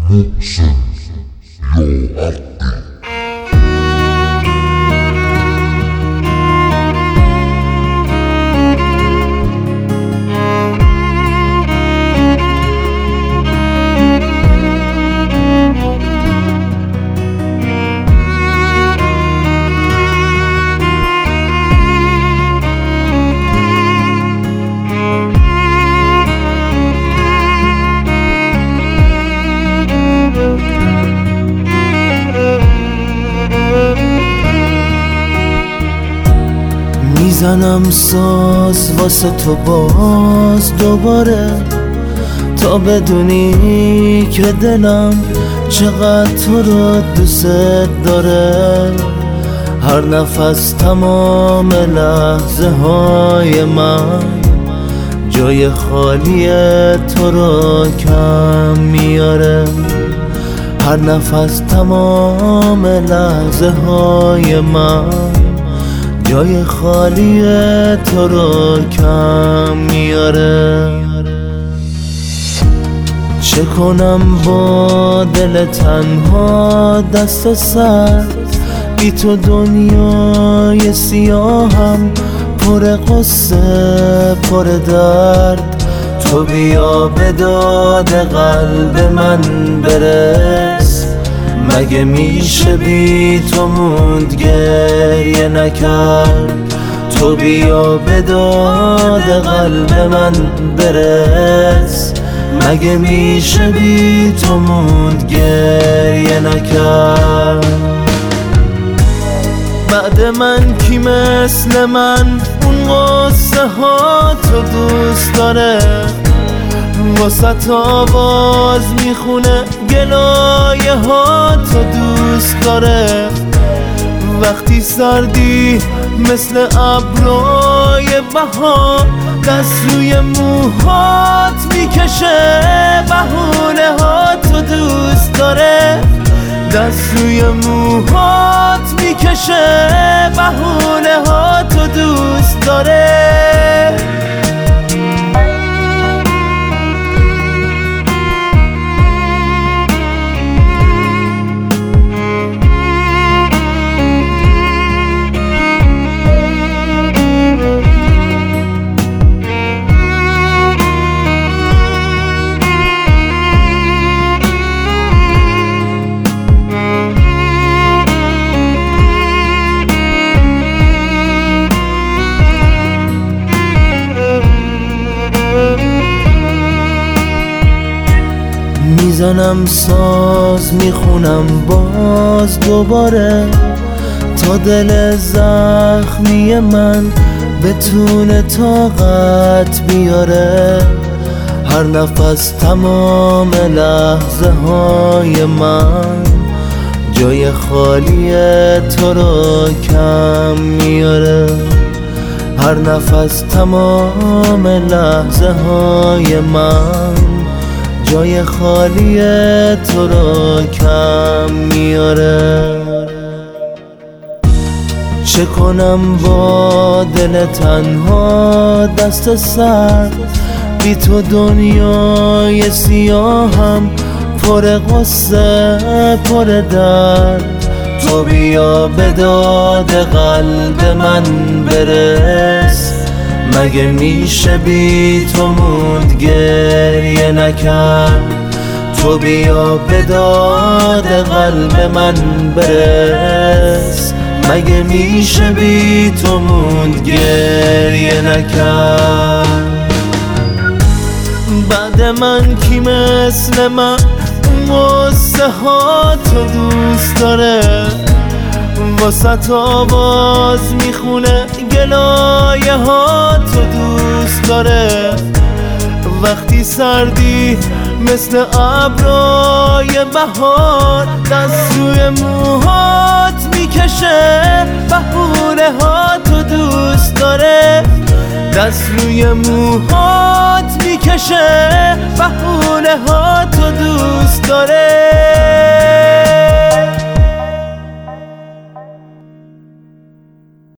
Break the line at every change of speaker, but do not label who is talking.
محسن یا عقی.
میزنم ساز واسه تو باز دوباره، تا بدونی که دلم چقدر تو رو دوست داره. هر نفس تمام لحظه های من جای خالی تو رو کم میاره. هر نفس تمام لحظه های من جای خالی تو رو کم میاره. چه کنم با دل تنها دست سر، بی تو دنیای سیاهم پر قصه پر درد. تو بیا به داد قلب من برس، مگه میشه بی تو موند گریه نکرد. تو بیا به داد قلب من برس، مگه میشه بی تو موند گریه نکرد. بعد من کی مثل من اون قصه ها تو دوست داره، واسه آواز میخونه گلایه ها تو دوست داره. وقتی سردی مثل ابرای بهار دست روی موهات میکشه، بهونه ها تو دوست داره. دست روی موهات میکشه، بهونه ها تو دوست داره. میزنم ساز میخونم باز دوباره، تا دل زخمی من بتونه طاقت بیاره. هر نفس تمام لحظه های من جای خالی تو رو کم میاره. هر نفس تمام لحظه های من جای خالی تو رو کم میاره. چه کنم با دل تنها دست سر، بی تو دنیای سیاهم پر قصه پر درد. تو بیا به داد قلب من برس، مگه میشه بی تو موند گریه نکرد. تو بیا به داد قلب من برس، مگه میشه بی تو موند گریه نکرد. بعد من کی مثل من قصه ها تو دوست داره، واسه آواز میخونه گلایه ها تو دوست داره. وقتی سردی مثل ابرای بهار دست روی موهات میکشه، بهونه ها تو دوست داره. دست روی موهات میکشه، بهونه ها تو دوست داره.